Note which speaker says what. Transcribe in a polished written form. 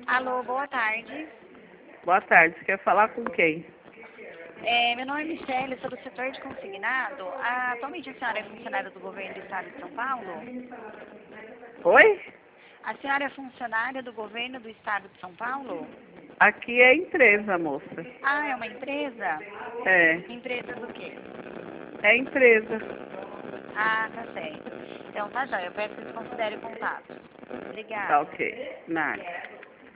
Speaker 1: Alô, boa tarde.
Speaker 2: Boa tarde, você quer falar com quem?
Speaker 1: Meu nome é Michele, sou do setor de consignado. Atualmente a senhora é funcionária do governo do estado de São Paulo?
Speaker 2: Oi?
Speaker 1: A senhora é funcionária do governo do estado de São Paulo?
Speaker 2: Aqui é empresa, moça.
Speaker 1: Ah, é uma empresa?
Speaker 2: É,
Speaker 1: Empresa do quê?
Speaker 2: é empresa.
Speaker 1: Ah, tá certo. Então tá jóia, eu peço que você considere o contato.
Speaker 2: Tá
Speaker 1: Obrigada.
Speaker 2: ok. Nada.